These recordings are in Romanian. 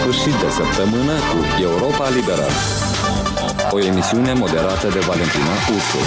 sfârșit de săptămână cu Europa Liberă. O emisiune moderată de Valentina Ursu.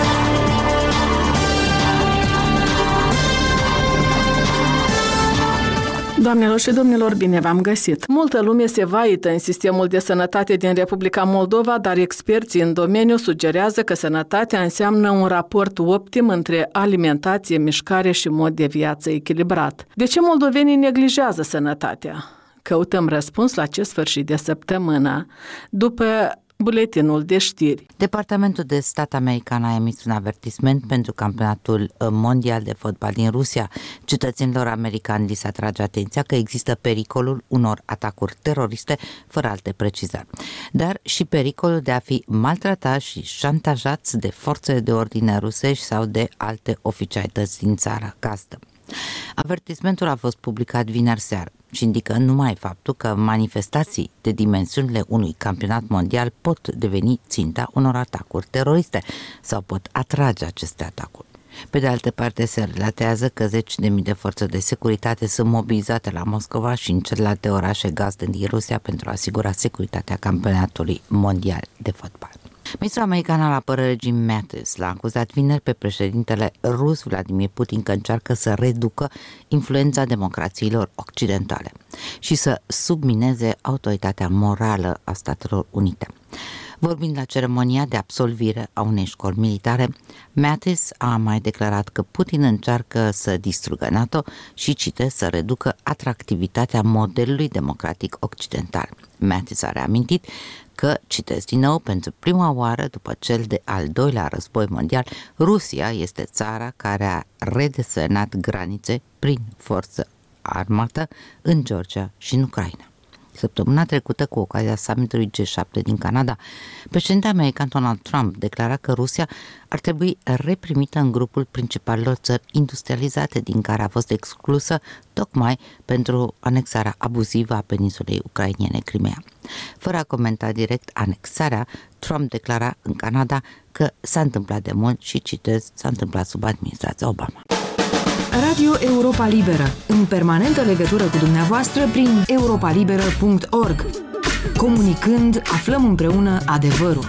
Doamnelor și domnilor, bine v-am găsit! Multă lume se vaită în sistemul de sănătate din Republica Moldova, dar experții în domeniu sugerează că sănătatea înseamnă un raport optim între alimentație, mișcare și mod de viață echilibrat. De ce moldovenii neglijează sănătatea? Căutăm răspuns la acest sfârșit de săptămână, după buletinul de știri. Departamentul de stat american a emis un avertisment pentru campionatul mondial de fotbal din Rusia. Cetățenilor americani li se atrage atenția că există pericolul unor atacuri teroriste fără alte precizări, dar și pericolul de a fi maltratați și șantajați de forțele de ordine rusești sau de alte oficialități din țara gazdă. Avertismentul a fost publicat vineri seară și indică numai faptul că manifestații de dimensiunile unui campionat mondial pot deveni ținta unor atacuri teroriste sau pot atrage aceste atacuri. Pe de altă parte, se relatează că 10.000 de forțe de securitate sunt mobilizate la Moscova și în celelalte orașe gazdă din Rusia pentru a asigura securitatea campionatului mondial de fotbal. Ministrul american al apărării Jim Mattis l-a acuzat vineri pe președintele rus Vladimir Putin că încearcă să reducă influența democrațiilor occidentale și să submineze autoritatea morală a Statelor Unite. Vorbind la ceremonia de absolvire a unei școli militare, Mattis a mai declarat că Putin încearcă să distrugă NATO și, citez, să reducă atractivitatea modelului democratic occidental. Mattis a reamintit că, citez din nou, pentru prima oară după cel de al doilea război mondial, Rusia este țara care a redesernat granițe prin forță armată în Georgia și în Ucraina. Săptămâna trecută, cu ocazia summitului G7 din Canada, președintele american Donald Trump declara că Rusia ar trebui reprimită în grupul principalelor țări industrializate, din care a fost exclusă tocmai pentru anexarea abuzivă a peninsulei ucrainene Crimea. Fără a comenta direct anexarea, Trump declara în Canada că s-a întâmplat de mult și, citez, s-a întâmplat sub administrația Obama. Radio Europa Liberă, în permanentă legătură cu dumneavoastră prin europalibera.org. Comunicând, aflăm împreună adevărul.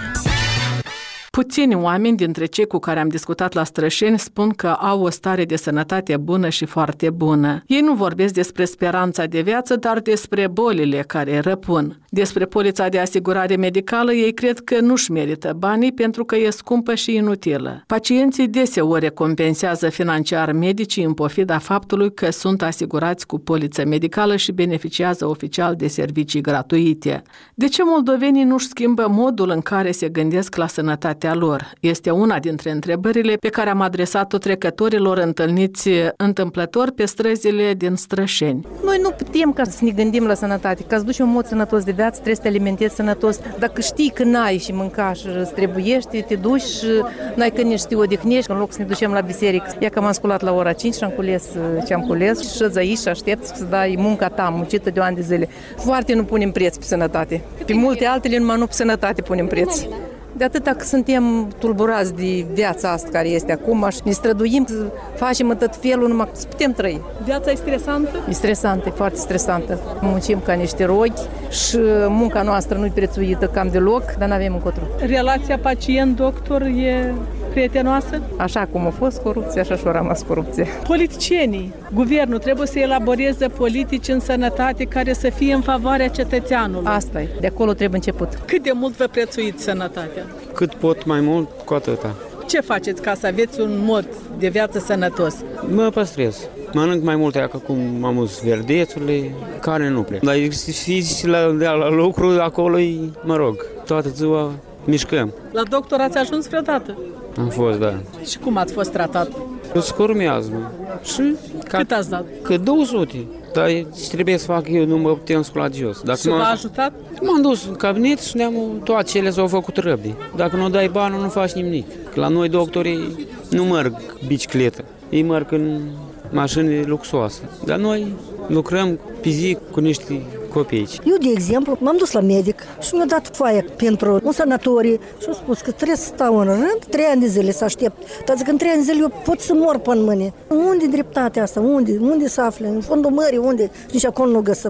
Puțini oameni dintre cei cu care am discutat la Strășeni spun că au o stare de sănătate bună și foarte bună. Ei nu vorbesc despre speranța de viață, dar despre bolile care răpun. Despre polița de asigurare medicală, ei cred că nu-și merită banii pentru că e scumpă și inutilă. Pacienții deseori compensează financiar medicii în pofida faptului că sunt asigurați cu poliță medicală și beneficiază oficial de servicii gratuite. De ce moldovenii nu-și schimbă modul în care se gândesc la sănătatea lor? Este una dintre întrebările pe care am adresat-o trecătorilor întâlniți întâmplător pe străzile din Strășeni. Noi nu putem ca să ne gândim la sănătate. Ca să duci un mod sănătos de viață, trebuie să te alimentezi sănătos. Dacă știi că n-ai și mânca și străbuiești, te duci și n-ai când nici să te odihnești. În loc să ne ducem la biserică. Ia că m-am sculat la ora 5 și am cules ce am cules și șezi aici și aștept să dai munca ta, muncită de ani de zile. Foarte nu punem preț pe sănătate. Pe multe altele numai nu pe sănătate punem preț. De atâta că suntem tulburați de viața asta care este acum și ne străduim să facem tot felul numai să putem trăi. Viața e stresantă? E stresantă, e foarte stresantă. Muncim ca niște rogi și munca noastră nu-i prețuită cam deloc, dar n-avem încotro. Relația pacient-doctor e prietenoasă? Așa cum a fost corupție, așa și-a rămas corupție. Politicienii, guvernul trebuie să elaboreze politici în sănătate care să fie în favoarea cetățeanului. Asta e, de acolo trebuie început. Cât de mult vă prețuiți sănătatea? Cât pot mai mult, cu atâta. Ce faceți ca să aveți un mod de viață sănătos? Mă păstrez. Mănânc mai multe, acum am uz verdețurile, care nu plec. Dar fizici la lucru, acolo mă rog, toată ziua mișcăm. La doctor ați ajuns vreodată? Am fost, da. Și cum ați fost tratat? Scurmează. Și cât ați dat? Cât 200. Dar ce trebuie să fac eu, nu mă putem scula de jos. Și v-a ajutat? M-am dus în cabinet și toate cele s-au făcut răbdii. Dacă nu dai bani, nu faci nimic. La noi doctorii nu merg bicicletă, ei merg în mașini luxoase. Dar noi lucrăm pe zi cu niște copii. Eu, de exemplu, m-am dus la medic și mi-a dat foaia pentru un sanatoriu și a spus că trebuie să stau în rând 3 ani de zile să aștept. Dar zic, în 3 ani de zile eu pot să mor până mâine. Unde e dreptatea asta? Unde se află? În fundul mării, unde? Nici acolo nu găsim.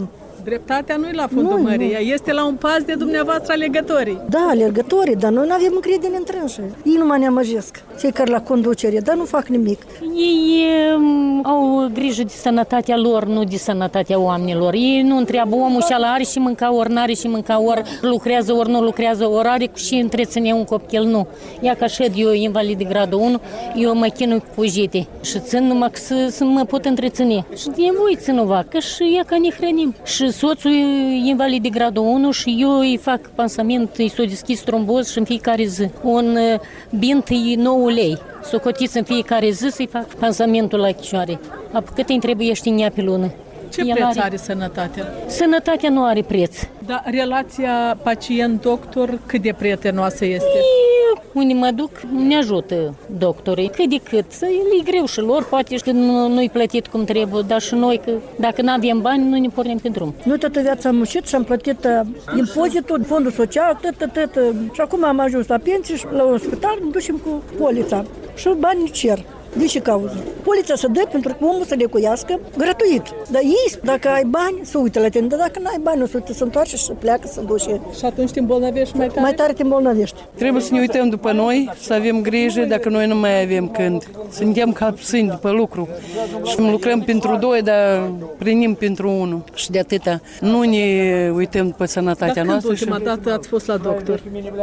Dreptatea nu e la fundul mării, ea este la un pas de dumneavoastră alegătorii. Da, alergătorii, dar noi nu avem încredere în trânși. Ei nu mă neamăjesc, cei care la conducere, dar nu fac nimic. Ei au grijă de sănătatea lor, nu de sănătatea oamenilor. Ei nu întreabă omul și are și mânca, ori n-are și mânca, ori lucrează, ori nu lucrează, ori are și întreține un copil, nu. Ia ca șed eu invalid de gradul 1, eu mă chinui cu pujite și țin numai să mă pot întreține. Și de voi țin o vacă și ia ca ne hrănim. Și soțul e invalid de gradul 1 și eu îi fac pansament, îi s-o deschis tromboz și în fiecare zi. Un bint e 9 lei. S-o cotiți în fiecare zi să-i fac pansamentul la chicioare. Cât îi trebuie în ea pe lună. Ce preț are sănătatea? Sănătatea nu are preț. Dar relația pacient-doctor cât de prietenoasă este? Unde mă duc, ne ajută doctorii. Cât de cât. E greu și lor, poate că nu-i plătit cum trebuie, dar și noi, că dacă nu avem bani, nu ne pornim pe drum. Noi toată viața am muncit și am plătit impozitul, fondul social, și acum am ajuns la pensie și la un spital, ne ducem cu polița și banii cer. De ce cauză? Poliția se dă pentru că omul să lecuiască gratuit. Dar ei, dacă ai bani, se uită la tine. Dar dacă nu ai bani, nu se uită, se întoarce și se pleacă, se duce. Și atunci te îmbolnăvești mai tare? Mai tare te îmbolnăvești. Trebuie să ne uităm după noi, să avem grijă dacă noi nu mai avem când. Suntem ca psini după lucru. Și lucrăm pentru doi, dar primim pentru unul. Și de atâta nu ne uităm după sănătatea noastră. Dar când ultima dată ați fost la doctor?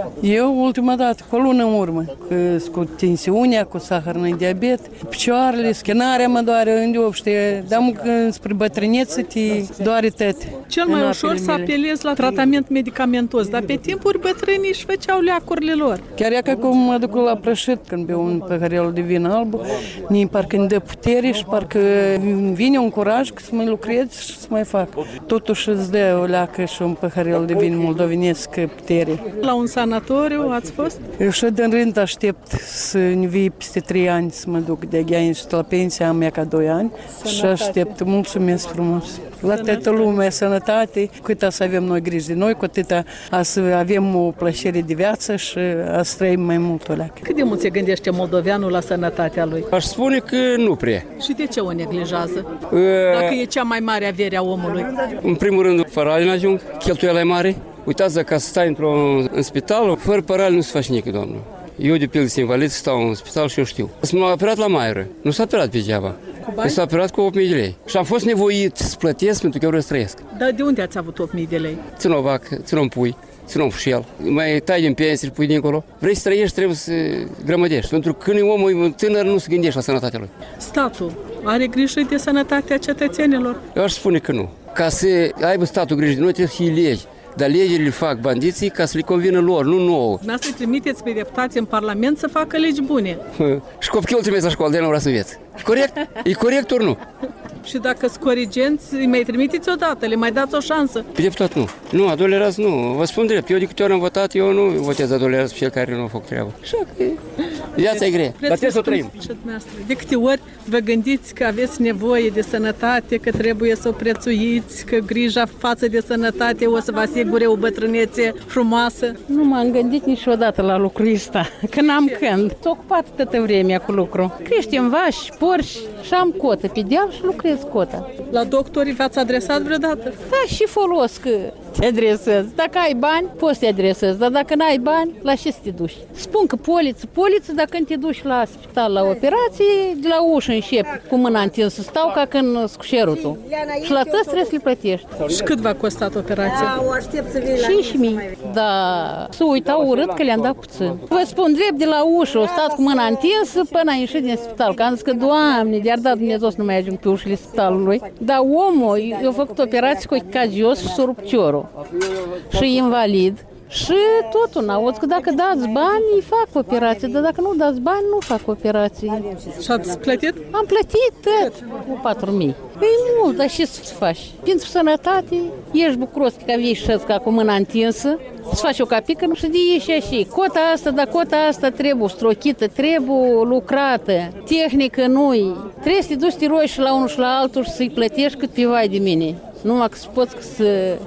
Eu ultima dată, cu o lună în urmă, cu tensiunea, cu saharul diabet, picioarele, schenarea mă doare îndeopște, dar spre bătrânețe te doare tot. Cel mai ușor să apelezi la tratament medicamentos, dar pe timpuri bătrânii își făceau leacurile lor. Chiar e ca cum mă duc la prășit când beau un păhărel de vin alb, parcă îmi dă putere și parcă vine un curaj să mai lucrez și să mai fac. Totuși îți dă o leacă și un păhărel de vin moldovenesc putere. La un sanatoriu ați fost? Și din rând aștept să ne vii peste 3 ani să mă duc de aici și la pensia am ca 2 ani. Și aștept. Mulțumesc frumos. La toată lumea, sănătate, cât să avem noi grijă de noi, cu atâta să avem o plăcere de viață și să trăim mai mult o leacă. Cât de mult se gândește moldoveanul la sănătatea lui? Aș spune că nu prea. Și de ce o neglijează? Dacă e cea mai mare avere a omului? În primul rând, paralii n-ajung, cheltuiala e mare. Uitați, ca să stai în spital, fără paralii nu se face nimic, doamnă. Eu, de pildă, sunt invalid, stau în spital și eu știu. M-a operat la Maioră. Nu s-a operat pe degeaba. S-a operat cu 8.000 de lei. Și am fost nevoit să plătesc pentru că eu vreau să trăiesc. Dar de unde ați avut 8.000 de lei? Țin o vacă, țin un pui, țin un pușel. Mai tai din pensie și pui dincolo. Vrei să trăiești, trebuie să grămădești. Pentru că când e omul tânăr, nu se gândește la sănătatea lui. Statul are grijă de sănătatea cetățenilor? Eu aș spune că nu. Ca să aibă statul grijă de noi, trebuie să fie legi. Dar legile le fac bandiții ca să le convină lor, nu nouă. N-ați să trimiteți pe deputații în Parlament să facă legi bune. Și copilul trebuie la școală, de nu vrea să învețe. Corect? E corect ori nu? Și dacă sunt corigenți, îi mai trimiteți odată, le mai dați o șansă? Pe deputat nu. Nu, a doilea raz nu. Vă spun drept, eu de câte ori am votat, eu nu votez a doilea raz pe cel care nu a făcut treabă. Așa că viața e grea, dar trebuie să o trăim. De câte ori vă gândiți că aveți nevoie de sănătate, că trebuie să o prețuiți, că grija față de sănătate o să vă asigure o bătrânețe frumoasă? Nu m-am gândit niciodată la lucrul ăsta, că n-am când. S-a ocupat toată vremea cu lucru. Creștem vași, porci și am cotă pe deal și lucrez cota. La doctorii v-ați adresat vreodată? Da, și folos că te adresezi. Dacă ai bani, poți să te adresezi, dar dacă n-ai bani, la ce să te duci? Spun că poliță, dacă când te duci la spital la operație, de la ușă începi cu mâna întinsă, stau ca când scușerutul. Și la tăți trebuie să le plătești. Și cât v-a costat operația? 5.000. Da, să uitau urât că le-am dat puțin. Vă spun drept, de la ușă, o stat cu mâna întinsă până a ieșit din spital. Că am zis că, Doamne, de-ar da Dumnezeu să nu mai ajung pe ușile spitalului. Dar omul, eu făcut operații cu cagios și s-a rupt ciorul. Și invalid. Și totul, n-auzi că dacă dați bani, îi fac operații, dar dacă nu dați bani, nu fac operații. Și ați plătit? Am plătit tot, cu 4.000. E mult, dar ce să faci? Pentru sănătate, ești bucuros că vii și ca cu mâna întinsă, să faci o capică și de ieși și cota asta, dar cota asta trebuie strochită, trebuie lucrată, tehnică nu-i. Trebuie să te duci, te rogi și la unul și la altul și să-i plătești cât pe vai de mine. Numai că poți să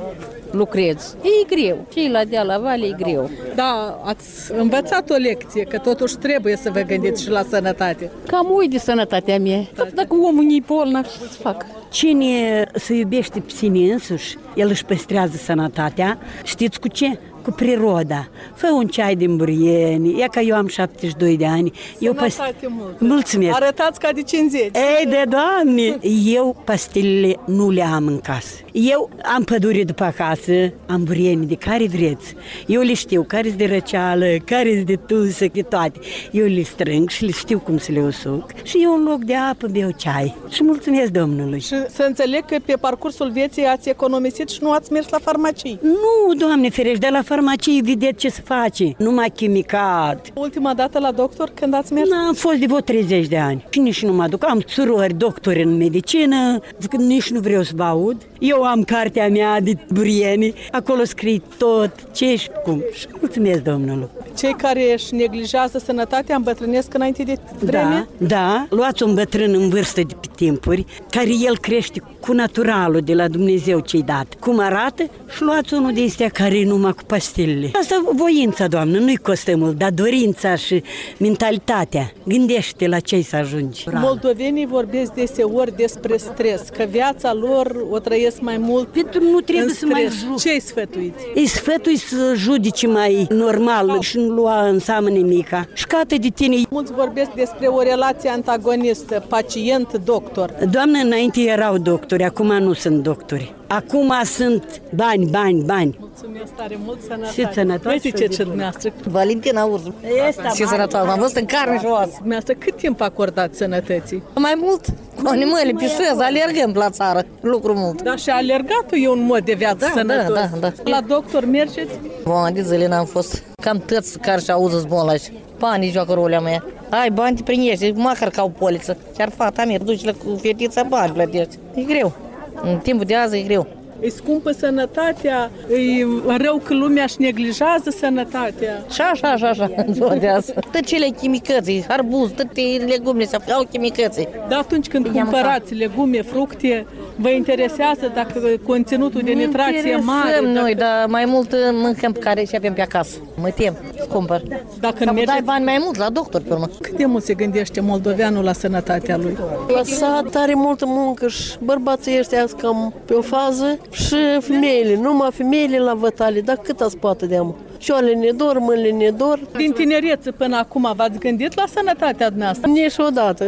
lucrezi. E greu. Și la deal la vale e greu. Da, ați învățat o lecție, că totuși trebuie să vă gândiți și la sănătate. Cam uit de sănătatea mea. Dacă omul nu-i bolnav, ce să fac? Cine se iubește pe sine însuși, el își păstrează sănătatea. Știți cu ce? Cu priroda. Fă un ceai din burieni. E că eu am 72 de ani. Sănătate multă. Mulțumesc. Arătați ca de 50. Ei, de Doamne! Eu pastilele nu le am în casă. Eu am pădure după acasă, am burieni de care vreți. Eu le știu care-s de răceală, care-s de tusă, de toate. Eu le strâng și le știu cum să le usuc. Și eu în loc de apă beau ceai. Și mulțumesc Domnului. Și să înțeleg că pe parcursul vieții ați economisit și nu ați mers la farmacii. Nu, Doamne ferește, de la farmacie vedeți ce se face. Numai chimicat. Ultima dată la doctor când ați mers? Am fost de vreo 30 de ani. Și nici nu mă duc. Am surori doctori în medicină. Zic că nici nu vreau să vă aud. Eu am cartea mea de burieni. Acolo scrie tot ce și cum. Și mulțumesc Domnului. Cei care își neglijează sănătatea îmbătrânesc înainte de vreme? Da. Luați un bătrân în vârstă de pe timpuri, care el crește cu naturalul de la Dumnezeu ce-i dat. Cum arată? Și luați unul de astea care e numai cu pastilele. Asta voința, Doamnă, nu-i costă mult, dar dorința și mentalitatea. Gândește la ce să ajungi. Moldovenii vorbesc deseori despre stres, că viața lor o trăiesc mai mult nu trebuie să mai Ce-i sfătuiți? Îi sfătui să judeci mai normal și nu lua în seamă nimica. Șcată de tine. Mulți vorbesc despre o relație antagonistă, pacient-doctor. Doamnă, înainte erau doctori, acum nu sunt doctori. Acum sunt bani. Mulțumesc tare mult, sănătate. Și sănătate. Uite ce dumneavoastră. Valentina Urzu. Și sănătate, am văzut în carne și oasă. Dumneavoastră, cât timp acordați sănătății? Mai mult, cu animale, pișez, alergăm la țară, lucru mult. Da, și alergatul e un mod de viață sănătos. Da. La doctor mergeți? Bun, de zile n-am fost. Cam toți care și auză bolnavi. Banii joacă rolea mea. Ai bani, te primești, măcar ca o poliță. Chiar fata mea, duci-le cu fetița bani, plătești. E greu. În timpul de azi e greu. E scumpă sănătatea, e rău că lumea își neglijează sănătatea. Și așa, în ziua de azi. Tot cele chimicății, arbuz, toate legumele se au chimicății. Dar atunci când cumpărați legume, fructe, vă interesează dacă conținutul de nitrație e mare? Noi, dar mai mult mâncăm pe care și avem pe acasă. Mă tem să cumpăr. Dacă dai bani mai mult la doctor, pe urmă. Cât de mult se gândește moldoveanul la sănătatea lui? La sat are multă muncă și bărbații ăștia cam pe o fază și femeile, numai femeile la vătale, dar cât ați poate de amă? Șoale ne dor, mâinile ne dor. Din tinerețe până acum v-ați gândit la sănătatea dumneavoastră? Niciodată.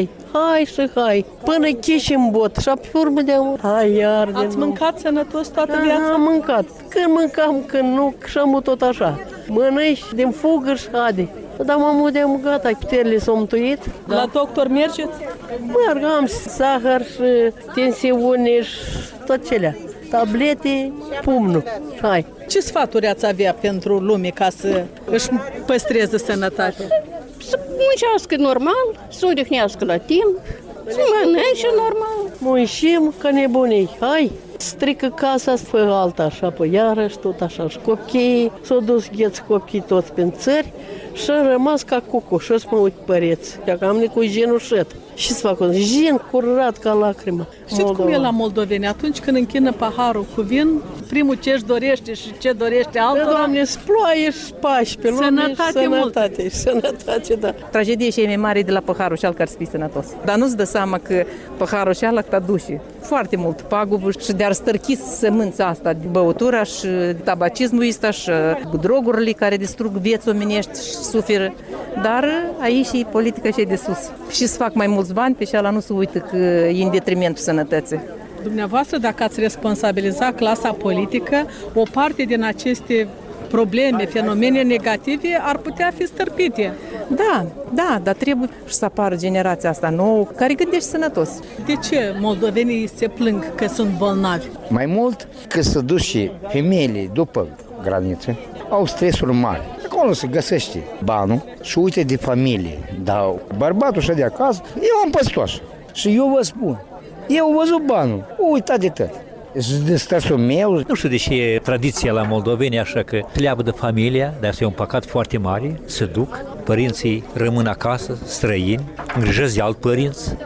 Hai. Până chiși în bot și pe urmă de amă. Ați mâncat sănătos toată viața? Am mâncat. Când mâncam, când nu, și am tot așa. Mănânci din fugă și ade. Dar m-am de gata, puterile s-au mântuit. La doctor mergeți? Merg, am zahăr și tensiune și tot celea. Tablete, pumnul. Hai. Ce sfaturi ați avea pentru lume ca să își păstreze sănătatea? Să muncească normal, să odihnească la timp, să mănânce normal. Muncim ca nebunii. Hai! Strică casa, fă alta așa, pe iarăși, tot așa. Și copiii, s-au dus gheți copiii toți prin țări și am rămas ca cucu. Și să mă uit păreți, că am cu genușet. Și să fac un gen curat ca lacrimă. Știți cum e la moldoveni? Atunci când închină paharul cu vin, primul ce își dorește și ce dorește altora... Doamne, sploaie și pași pe lume sănătate, și sănătate, da. Tragedie și e mai mare de la paharul și al care să fii sănătos. Dar nu-ți dă seama că paharul și ala duce foarte mult pagubă și de-ar stărchi sămânța asta, băutura și tabacismul ăsta și drogurile care distrug vieți omenești și suferă. Dar aici e politica și e de sus. Și să fac mai mulți bani, pe cealaltă nu se uită că e în detrimentul sănătății. Dumneavoastră, dacă ați responsabiliza clasa politică, o parte din aceste probleme, fenomene negative ar putea fi stârpite. Da, dar trebuie și să apară generația asta nouă care gândește sănătos. De ce moldovenii se plâng că sunt bolnavi? Mai mult că se duce femeile după graniță, au stresuri mari. Acolo se găsește banul și uite de familie. Dar bărbatul și de acasă, eu am păstoș. Și eu vă spun, eu văzut banul, uitat de tot. De stresul meu. Nu știu de ce e tradiția la moldoveni așa că pleabă de familia, dar asta e un păcat foarte mare, se duc, părinții rămân acasă, străini, îngrijesc de alți părinți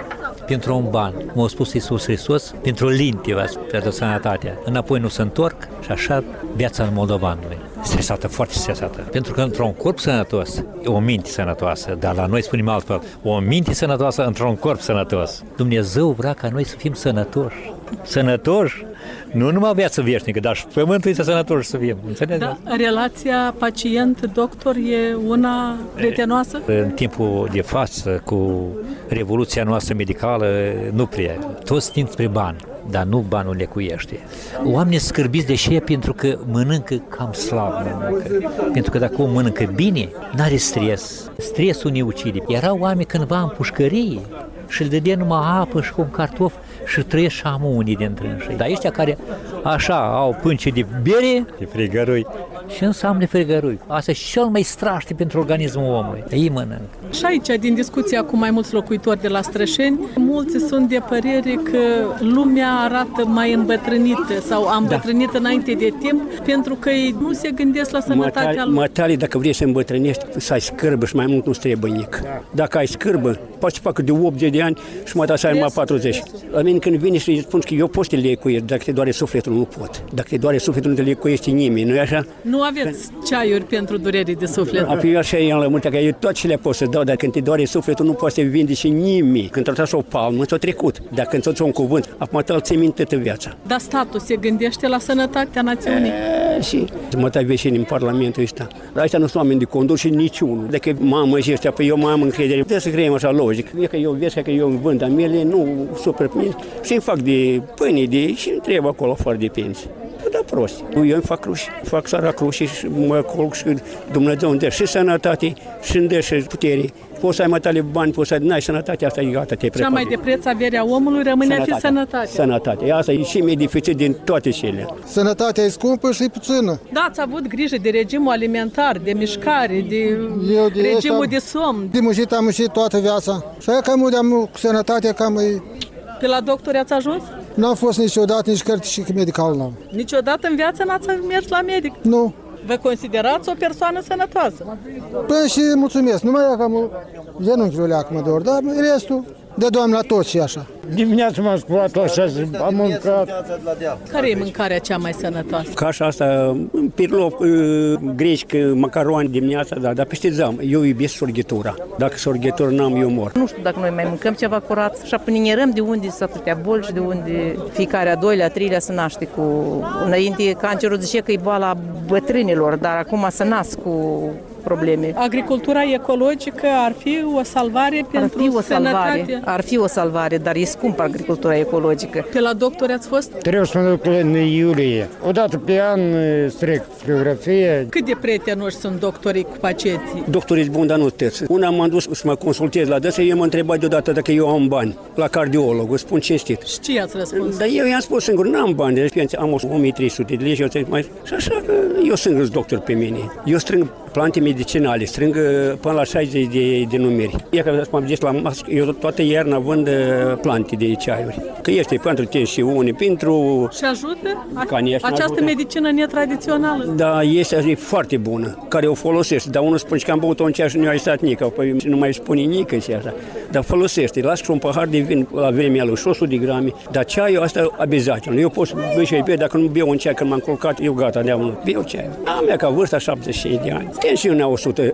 pentru un ban. M-a spus Iisus Hristos, pentru linte v-ați pierdut sănătatea. Înapoi nu se întorc și așa viața în moldovanului. Stresată, foarte stresată. Pentru că într-un corp sănătos, e o minte sănătoasă, dar la noi spunem altfel, o minte sănătoasă într-un corp sănătos. Dumnezeu vrea ca noi să fim sănătoși. Sănătoși, nu numai viață veșnică, dar și pământul este sănătos să fim. Da, relația pacient-doctor e una prietenoasă? În timpul de față, cu revoluția noastră medicală, nu prea. Toți tind spre bani, dar nu banul lecuiește. Oamenii scârbiți de ce? Pentru că mănâncă cam slab. Pentru că dacă om mănâncă bine, n-are stres. Stresul ne ucide. Erau oameni cândva în pușcărie și îl dădea numai apă și cu un cartof și trăiesc și am unii dintre ei. Dar ăștia care așa au pânce de bere, de frigărui, și înseamnă frigărui. Asta e cel mai straște pentru organismul omului. Ei mănânc. Și aici, din discuția cu mai mulți locuitori de la Strășeni, mulți sunt de părere că lumea arată mai îmbătrânită sau a îmbătrânit înainte de timp, pentru că ei nu se gândesc la sănătatea lor. Matale, dacă vrei să îmbătrânești, să ai scârbă și mai mult nu-ți trebuie nic. Dacă ai scârbă, poți să facă de 80 de ani și mai să ai mai 40. La mine când vine și îi spun că eu pot să te lecuiesc, dacă te doare sufletul, nu pot. Dacă te doare sufletul, nu te lecuiește nimeni, nu-i așa? Nu aveți ceaiuri pentru durere de suflet? Eu așa i-am lămurit, că eu tot ce le pot să dau, dar când te doare sufletul, nu poate să vinde și nimeni. Când tratați o palmă, ți-o trecut. Dacă când ți-o un cuvânt, acum te-l ții minte toată viața. Dar statul se gândește la sănătatea națiunii? Și mă tai veșini în Parlamentul ăsta. Dar ăștia nu sunt oameni de condus și niciunul. Dacă mamă și ăștia, păi eu mai am încredere. Trebuie să creăm așa logic. E că eu vezi că eu vând a mele, nu supăr pe mine și îmi fac de pâine și îmi trebuie acolo afară de pensii. Da, prost. Eu îmi fac cruși, fac sara cruși și mă colc și Dumnezeu îmi dă și sănătate și îmi dă și putere. Poți să ai mai tale bani, poți să n-ai sănătate, asta e gata, te cea mai de preț averea omului rămâne a fi sănătatea. Sănătatea. Asta e și mai dificil din toate cele. Sănătatea e scumpă și puțină. Da, ați avut grijă de regimul alimentar, de mișcare, de regimul de somn. De muncit am muncit toată viața. Și aia cam am cu sănătatea, cam e... Pe la doctor ați ajuns? N-am fost niciodată, nici cărți și medical n-am. Niciodată în viață n-ați mers la medic? Nu. Vă considerați o persoană sănătoasă? Păi și mulțumesc. Numai cam genunchiul leac mă dor, dar restul de Doamne la toți și așa. Dimineața m-am sculat așa, am mâncat. Care e mâncarea cea mai sănătoasă? Cașa asta, pirlop, greci, macaroni dimineața, dar peste zam. Eu iubesc sorghetura. Dacă sorghetură n-am, eu mor. Nu știu dacă noi mai mâncăm ceva curat și apănierăm de unde sunt atâtea boli și de unde fiecare a doilea, a treilea se naște cu... Înainte cancerul zice că e boala bătrânilor, dar acum se nasc cu probleme. Agricultura ecologică ar fi o salvare pentru sănătate? Ar fi o salvare, dar e scumpă agricultura ecologică. Pe la doctor ați fost? Trebuie să mă duc în iulie. Odată pe an trec fotografie. Cât de prietenoși sunt doctorii cu pacienții? Doctorii sunt buni, dar nu terți. Una m-am dus să mă consultez la dăsă, eu m-am întrebat deodată dacă eu am bani la cardiolog, îți spun cinstit. Și ce i-ați răspuns? Dar eu i-am spus singur, n-am bani, deci am 1300 de lei și eu zic, și așa că eu sunt doctor pe mine. Eu strâng plante medicinale, strâng până la 60 de numeri. E că m-am zis la mască, eu toată iarna vând plante de ceaiuri. Că este pentru tensiune, pentru... Și ajută? Această medicină netradițională? Da, este foarte bună, care o folosește. Dar unul spune că am băut-o în ceea și nu i-a stat nică, păi nu mai spune nică și așa. Dar folosește, las și un pahar de vin la vremea lui, 100 de grame, dar ceaiul ăsta abezatul. Eu pot să beau și eu, dacă nu beau un ceai când m-am culcat, eu gata, de-am beau ceaiul. Am mea ca vârsta 76 de ani. Tensiunea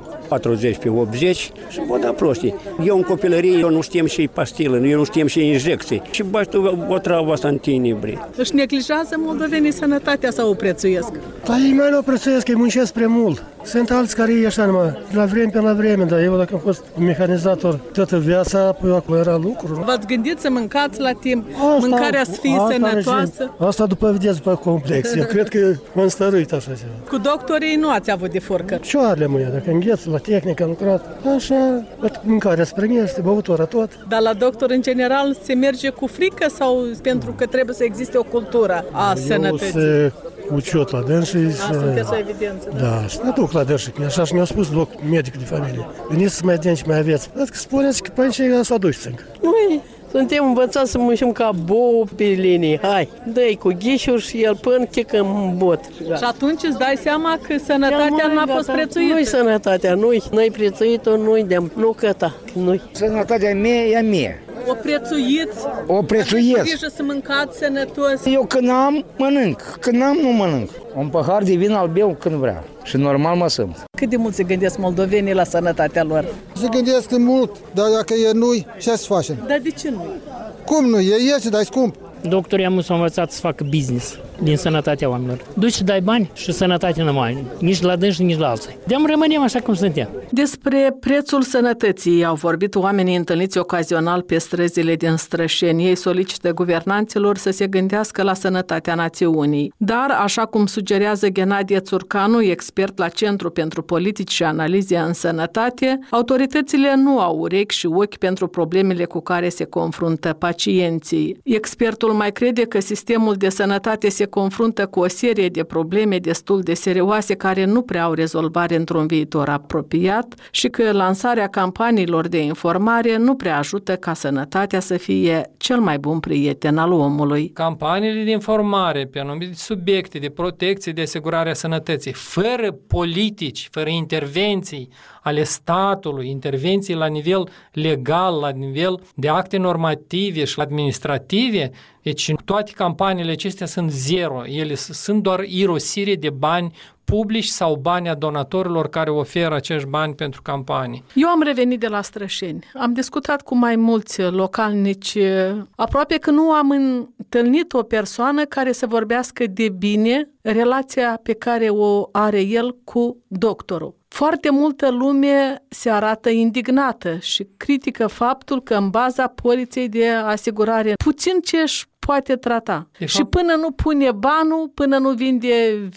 140 pe 80 și vă da prostii. Eu în copilărie, eu nu știam și pastilă, eu nu știam și injecții. Și bași tu o travă asta în tine, bre. Își neglijează moldovenii sănătatea sau o prețuiesc? Da, ei mai nu o prețuiesc, ei muncesc prea mult. Sunt alți care e așa numai, la vreme pe la vreme, dar eu dacă am fost mecanizator toată viața, păi acolo era lucru. V-ați gândit să mâncați la timp, mâncarea să fie sănătoasă? Asta după vedeți, după complex. Eu cred că m-am stăruit așa ceva. Cu doctorii nu ați avut de furcă? Cioarele mâine, dacă îngheț la tehnică am lucrat, așa, mâncarea se primește, băutura tot. Dar la doctor, în general, se merge cu frică sau pentru că trebuie să existe o cultură a sănătății? Uciot la dânsii. Sunteți o evidență, da? Da, și mă duc la dânsii, așa și mi-a spus medicul de familie. Veniți să mai denți, mai aveți. Dar că spuneți că pe aici să aduci încă. Noi suntem învățați să muncim ca bou pe linii. Hai, dă-i cu ghișuri și el până chică în bot. Și atunci îți dai seama că sănătatea n-a fost prețuită. Nu-i sănătatea, nu-i prețuită, nu-i de nu căta, nu-i. Sănătatea mea e a mea. O prețuiți? O prețuiesc. Aveți grijă să mâncați sănătos? Eu când am, mănânc. Când n-am, nu mănânc. Un pahar de vin al beau când vreau. Și normal mă simt. Cât de mult se gândesc moldovenii la sănătatea lor? Se gândesc mult, dar dacă e nu-i, ce să facem? Dar de ce nu? Cum nu? E iese, dar e scump. Doctorii am învățat să facă business din sănătatea oamenilor. Duci și dai bani și sănătate nu mai, nici la dânsi, nici la alții. De-am rămânem așa cum suntem. Despre prețul sănătății au vorbit oamenii întâlniți ocazional pe străzile din Strășeni. Ei solicită guvernanților să se gândească la sănătatea națiunii. Dar, așa cum sugerează Ghenadie Țurcanu, expert la Centru pentru Politici și Analize în Sănătate, autoritățile nu au urechi și ochi pentru problemele cu care se confruntă pacienții. Expertul mai crede că sistemul de sănătate se confruntă cu o serie de probleme destul de serioase care nu prea au rezolvare într-un viitor apropiat și că lansarea campaniilor de informare nu prea ajută ca sănătatea să fie cel mai bun prieten al omului. Campaniile de informare pe anumite subiecte de protecție, de asigurare a sănătății, fără politici, fără intervenții ale statului, intervenții la nivel legal, la nivel de acte normative și administrative, deci toate campaniile acestea sunt zero, ele sunt doar irosire de bani publici sau bani a donatorilor care oferă acești bani pentru campanii. Eu am revenit de la Strășeni. Am discutat cu mai mulți localnici. Aproape că nu am întâlnit o persoană care să vorbească de bine relația pe care o are el cu doctorul. Foarte multă lume se arată indignată și critică faptul că în baza poliței de asigurare puțin ce își poate trata. Și până nu pune banul, până nu vinde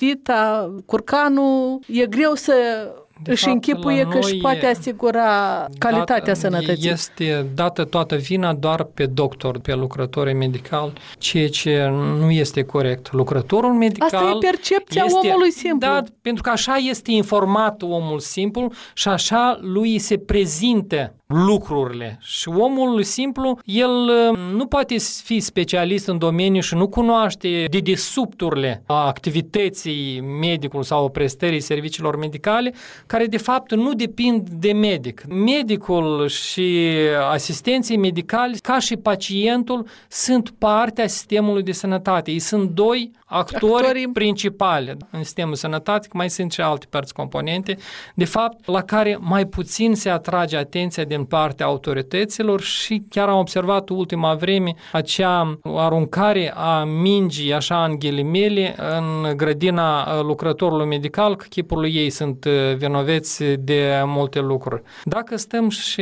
vita, curcanul, e greu să își închipuie că își poate asigura calitatea sănătății. Este dată toată vina doar pe doctor, pe lucrătorii medicali, ceea ce nu este corect. Lucrătorul medical... Asta e percepția omului simplu. Da, pentru că așa este informat omul simplu și așa lui se prezintă lucrurile. Și omul simplu, el nu poate fi specialist în domeniu și nu cunoaște dedesubturile activității medicului sau prestării serviciilor medicale, care de fapt nu depind de medic. Medicul și asistenții medicali, ca și pacientul, sunt parte a sistemului de sănătate. Ei sunt doi actori principali în sistemul sănătate, mai sunt și alte părți componente, de fapt, la care mai puțin se atrage atenția din partea autorităților și chiar am observat ultima vreme acea aruncare a mingii, așa în ghilimele, în grădina lucrătorului medical, că chipurile ei sunt vinoveți de multe lucruri. Dacă stăm și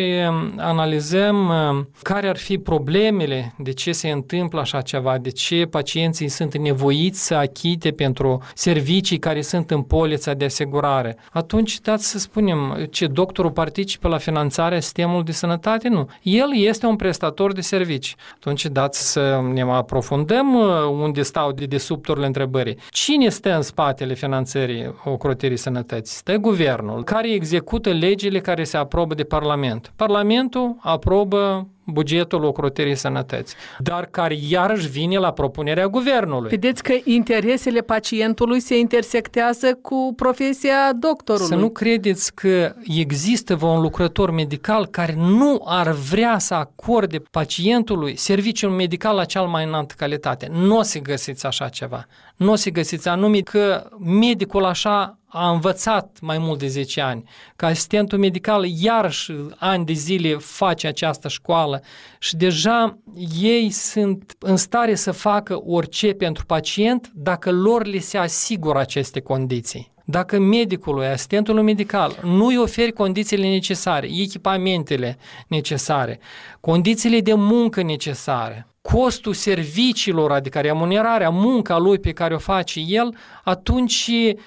analizăm care ar fi problemele, de ce se întâmplă așa ceva, de ce pacienții sunt nevoiți să achite pentru servicii care sunt în polița de asigurare, atunci dați să spunem, ce doctorul participă la finanțarea sistemului de sănătate? Nu. El este un prestator de servicii. Atunci dați să ne aprofundăm unde stau dedesubturile întrebării. Cine stă în spatele finanțării ocrotirii sănătății? Stă guvernul, care execută legile care se aprobă de Parlament. Parlamentul aprobă bugetul ocrotirii sănătății, dar care iarăși vine la propunerea guvernului. Vedeți că interesele pacientului se intersectează cu profesia doctorului. Să nu credeți că există un lucrător medical care nu ar vrea să acorde pacientului serviciul medical la cea mai înaltă calitate. Nu o să găsiți așa ceva. Nu o să găsiți anume că medicul așa a învățat mai mult de 10 ani, că asistentul medical iarăși ani de zile face această școală și deja ei sunt în stare să facă orice pentru pacient dacă lor le se asigură aceste condiții. Dacă medicului, asistentului medical nu îi oferi condițiile necesare, echipamentele necesare, condițiile de muncă necesare, costul serviciilor, adică remunerarea, munca lui pe care o face el, atunci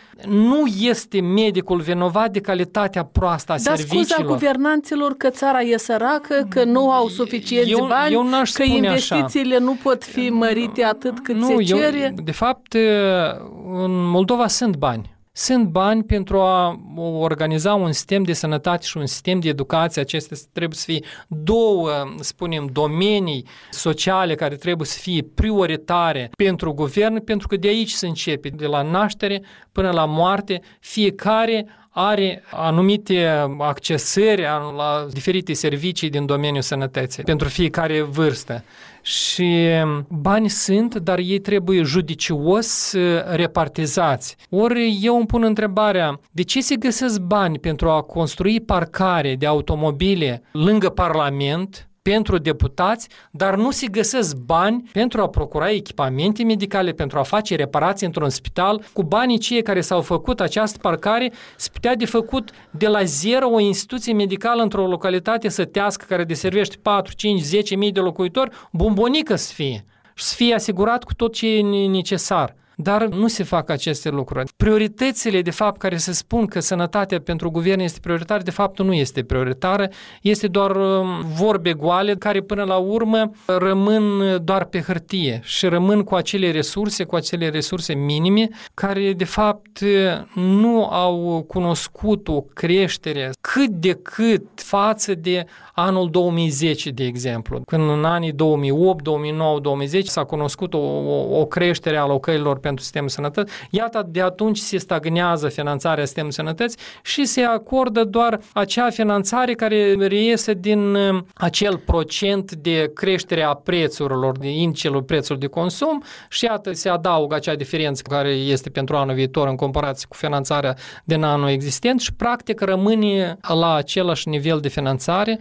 nu este medicul vinovat de calitatea proastă a serviciilor. Dar scuza guvernanților că țara e săracă, că nu au suficienți bani, că investițiile nu pot fi mărite atât cât se cere? De fapt, în Moldova sunt bani. sunt bani pentru a organiza un sistem de sănătate și un sistem de educație. Acestea trebuie să fie două, spunem, domenii sociale care trebuie să fie prioritare pentru guvern, pentru că de aici se începe, de la naștere până la moarte, fiecare are anumite accesări la diferite servicii din domeniul sănătății pentru fiecare vârstă. Și bani sunt, dar ei trebuie judicios repartizați. Ori eu îmi pun întrebarea, de ce se găsesc bani pentru a construi parcare de automobile lângă Parlament, pentru deputați, dar nu se găsesc bani pentru a procura echipamente medicale, pentru a face reparații într-un spital. Cu banii cei care s-au făcut această parcare, se putea de făcut de la zero o instituție medicală într-o localitate sătească care deservește 4, 5, 10 mii de locuitori, bombonică să fie și să fie asigurat cu tot ce e necesar. Dar nu se fac aceste lucruri. Prioritățile, de fapt, care se spun că sănătatea pentru guvern este prioritară, de fapt nu este prioritară, este doar vorbe goale care până la urmă rămân doar pe hârtie și rămân cu acele resurse minime care de fapt nu au cunoscut o creștere cât de cât față de anul 2010, de exemplu. Când în anii 2008, 2009, 2010 s-a cunoscut o creștere a alocărilor pentru sistemul sănătății, iată, de atunci se stagnează finanțarea sistemului sănătății și se acordă doar acea finanțare care reiese din acel procent de creștere a prețurilor, de indicelul prețurilor de consum și iată, se adaugă acea diferență care este pentru anul viitor în comparație cu finanțarea din anul existent și practic rămâne la același nivel de finanțare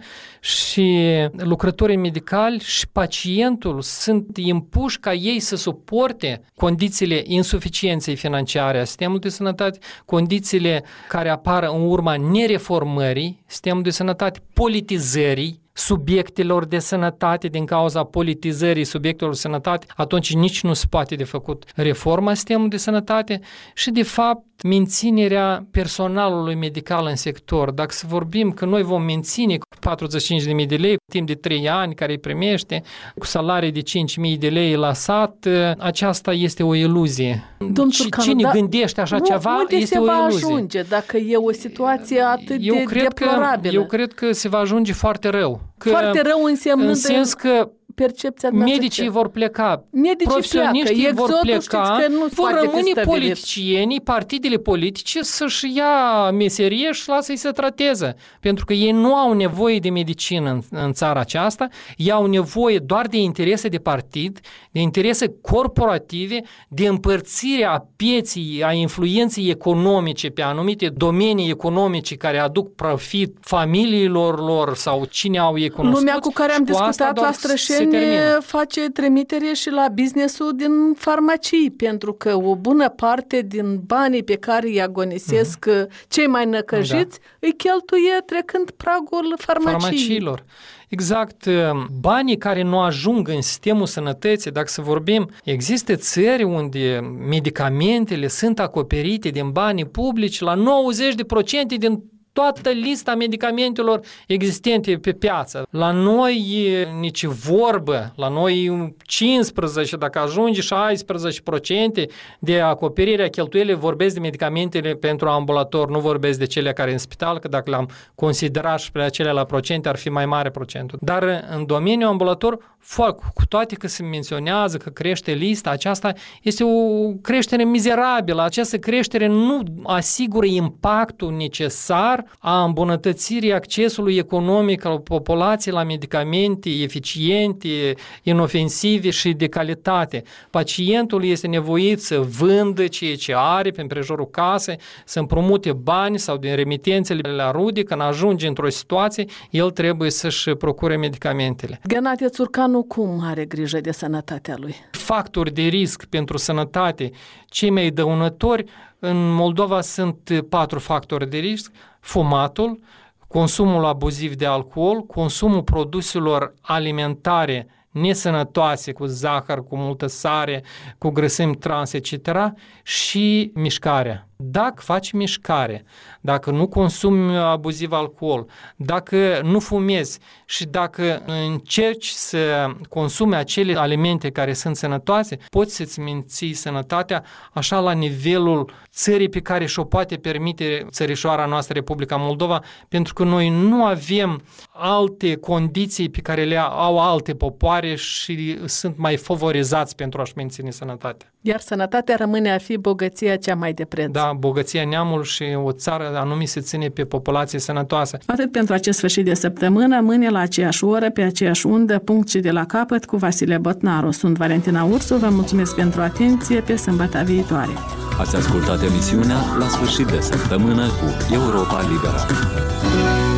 și lucrătorii medicali și pacientul sunt impuși ca ei să suporte condițiile insuficienței financiare a sistemului de sănătate, condițiile care apar în urma nereformării sistemului de sănătate, politizării subiectelor de sănătate, din cauza politizării subiectelor de sănătate, atunci nici nu se poate de făcut reforma sistemului de sănătate și, de fapt, menținerea personalului medical în sector. Dacă să vorbim că noi vom menține 45.000 de lei timp de 3 ani care îi primește, cu salarii de 5.000 de lei la sat, aceasta este o iluzie. Cine gândește așa ceva este o iluzie. Unde se va ajunge dacă e o situație atât de deplorabilă? Eu cred că se va ajunge foarte rău. Foarte rău însemnând în sens că percepția medicii vor pleca, profesioniștii vor pleca, vor rămâne politicienii, partidele politice să-și ia meserie și lasă-i să trateze. Pentru că ei nu au nevoie de medicină în țara aceasta, ei au nevoie doar de interese de partid, de interese corporative, de împărțirea pieții, a influenței economice pe anumite domenii economice care aduc profit familiilor lor sau cine au ei cunoscut. Lumea cu care am discutat la Strășeni face trimitere și la business-ul din farmacii, pentru că o bună parte din banii pe care îi agonisesc cei mai năcăjiți îi cheltuie trecând pragul farmaciilor. Exact, banii care nu ajung în sistemul sănătății, dacă să vorbim, există țări unde medicamentele sunt acoperite din banii publici la 90% din toată lista medicamentelor existente pe piață. La noi nici vorbă, la noi 15, dacă ajunge 16% de acoperire a cheltuielii, vorbesc de medicamentele pentru ambulator, nu vorbesc de cele care în spital, că dacă le-am considerat și pe acelea la procente, ar fi mai mare procentul. Dar în domeniul ambulator, cu toate că se menționează că crește lista, aceasta este o creștere mizerabilă. Această creștere nu asigură impactul necesar a îmbunătățirii accesului economic al populației la medicamente eficiente, inofensive și de calitate. Pacientul este nevoit să vândă ceea ce are pe împrejurul casei, să împrumute bani sau din remitențele la rude, când ajunge într-o situație, el trebuie să-și procure medicamentele. Ghenadie Țurcanu cum are grijă de sănătatea lui? Factori de risc pentru sănătate, cei mai dăunători, în Moldova sunt 4 factori de risc: fumatul, consumul abuziv de alcool, consumul produselor alimentare nesănătoase, cu zahăr, cu multă sare, cu grăsimi trans, etc. și mișcarea. Dacă faci mișcare, dacă nu consumi abuziv alcool, dacă nu fumezi și dacă încerci să consumi acele alimente care sunt sănătoase, poți să-ți menții sănătatea așa la nivelul țării pe care și-o poate permite țărișoara noastră, Republica Moldova, pentru că noi nu avem alte condiții pe care le au alte popoare și sunt mai favorizați pentru a-și menține sănătatea. Iar sănătatea rămâne a fi bogăția cea mai de preț. Da, bogăția neamului și o țară anume se ține pe populație sănătoasă. Atât pentru acest sfârșit de săptămână, mâine la aceeași oră, pe aceeași undă, punct și de la capăt cu Vasile Botnaru. Sunt Valentina Ursu, vă mulțumesc pentru atenție, pe sâmbătă viitoare. Ați ascultat emisiunea La sfârșit de săptămână cu Europa Liberă.